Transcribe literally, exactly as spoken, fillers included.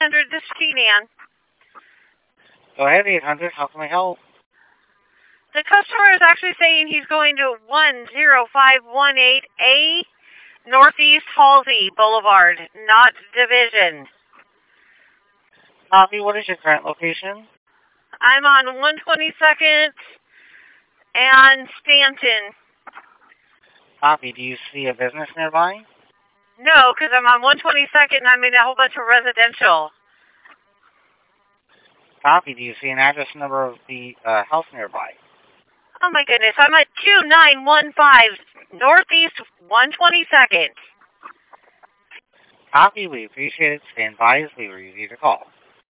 hundred, this is T-Man. Go ahead, eight hundred. How can I help? The customer is actually saying he's going to one zero five one eight A Northeast Halsey Boulevard, not Division. Copy. What is your current location? I'm on one twenty-second and Stanton. Copy. Do you see a business nearby? No, because I'm on one twenty-second and I'm in a whole bunch of residential. Copy. Do you see an address number of the uh, house nearby? Oh my goodness, I'm at two nine one five Northeast one twenty-second. Copy. We appreciate it. Stand by as we review the call.